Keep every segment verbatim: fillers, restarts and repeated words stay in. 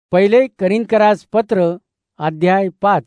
पहिले करिंथकरास पत्र अध्याय पाच.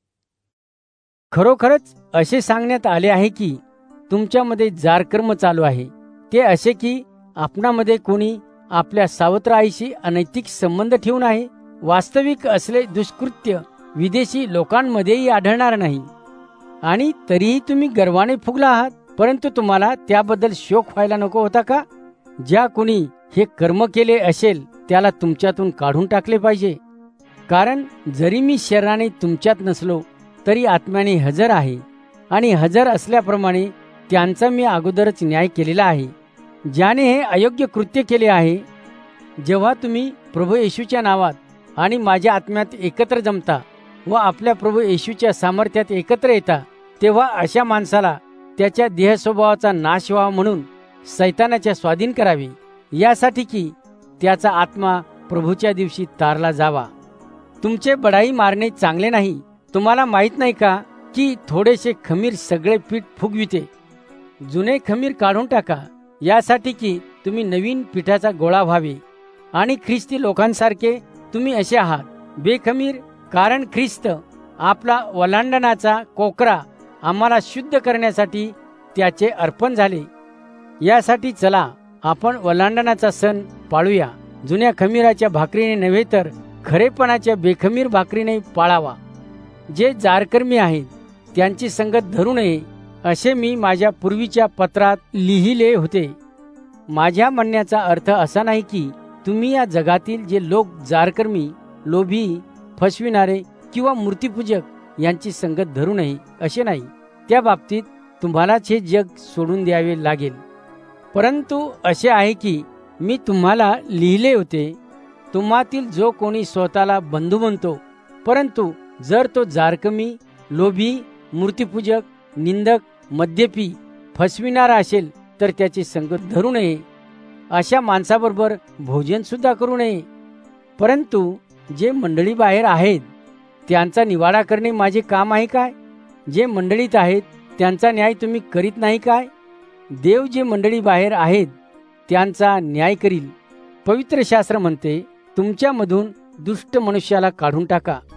खरोखरच असे सांगण्यात आले आहे की तुमच्यामध्ये जारकर्म चालू आहे, ते असे की आपणामध्ये कोणी आपल्या सावत्र आईशी अनैतिक संबंध ठेवून आहे. वास्तविक असले दुष्कृत्य विदेशी लोकांमध्येही आढळणार नाही. आणि तरीही तुम्ही गर्वाने फुगला आहात. परंतु तुम्हाला त्याबद्दल शोक व्हायला नको होता का? ज्या कोणी हे कर्म केले असेल त्याला तुमच्यातून काढून टाकले पाहिजे. कारण जरी मी शरीराने तुमच्यात नसलो तरी आत्म्याने हजर आहे, आणि हजर असल्याप्रमाणे त्यांचा मी अगोदरच न्याय केलेला आहे, ज्याने हे अयोग्य कृत्य केले आहे. जेव्हा तुम्ही प्रभू येशूच्या नावात आणि माझ्या आत्म्यात एकत्र जमता व आपल्या प्रभू येशूच्या सामर्थ्यात एकत्र येता, तेव्हा अशा माणसाला त्याच्या देहस्वभावाचा नाश व्हावा म्हणून सैतानाच्या स्वाधीन करावे, यासाठी की त्याचा आत्मा प्रभूच्या दिवशी तारला जावा. तुमचे बढाई मारणे चांगले नाही. तुम्हाला माहीत नाही का की थोडेसे खमीर सगळे पीठ फुगविते. जुने खमीर काढून टाका, यासाठी की तुम्ही नवीन पिठाचा गोळा व्हावे. आणि ख्रिस्ती लोकांसारखे तुम्ही असे आहात, बेखमीर. कारण ख्रिस्त आपला ओलांडणाचा कोकरा आम्हाला शुद्ध करण्यासाठी त्याचे अर्पण झाले. यासाठी चला आपण ओलांडणाचा सण पाळूया. जुन्या खमीराच्या भाकरीने नव्हे तर खरेपणाच्या बेखमीर भाकरीने पाळावा. जे जारकर्मी आहेत त्यांची संगत धरू नये, असे मी माझ्या पूर्वीच्या पत्रात लिहिले होते. माझ्या म्हणण्याचा अर्थ असा नाही की तुम्ही या जगातील जे लोक जारकर्मी, लोभी, फसविणारे किंवा मूर्तीपूजक यांची संगत धरू नये, असे नाही. त्या बाबतीत तुम्हालाच हे जग सोडून द्यावे लागेल. परंतु असे आहे की मी तुम्हाला लिहिले होते, तुम्हातील जो कोणी स्वतःला बंधू म्हणतो, परंतु जर तो जारकमी, लोभी, मूर्तीपूजक, निंदक, मद्यपी, फसविणारा असेल तर त्याची संगत धरू नये. अशा माणसाबरोबर भोजन सुद्धा करू नये. परंतु जे मंडळी बाहेर आहेत त्यांचा निवाडा करणे माझे काम आहे काय? जे मंडळीत आहेत त्यांचा न्याय तुम्ही करीत नाही काय? देव जे मंडळी बाहेर आहेत त्यांचा न्याय करील. पवित्र शास्त्र म्हणते, तुमच्यामधून दुष्ट मनुष्याला काढून टाका.